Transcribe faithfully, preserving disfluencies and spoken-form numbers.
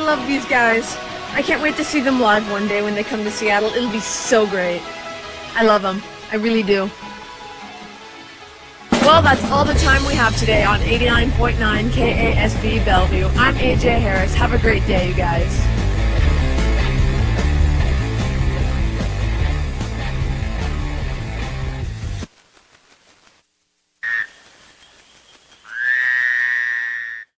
love these guys. I can't wait to see them live one day when they come to Seattle. It'll be so great. I love them. I really do. Well, that's all the time we have today on eighty-nine point nine K A S B Bellevue. I'm A J Harris. Have a great day, you guys.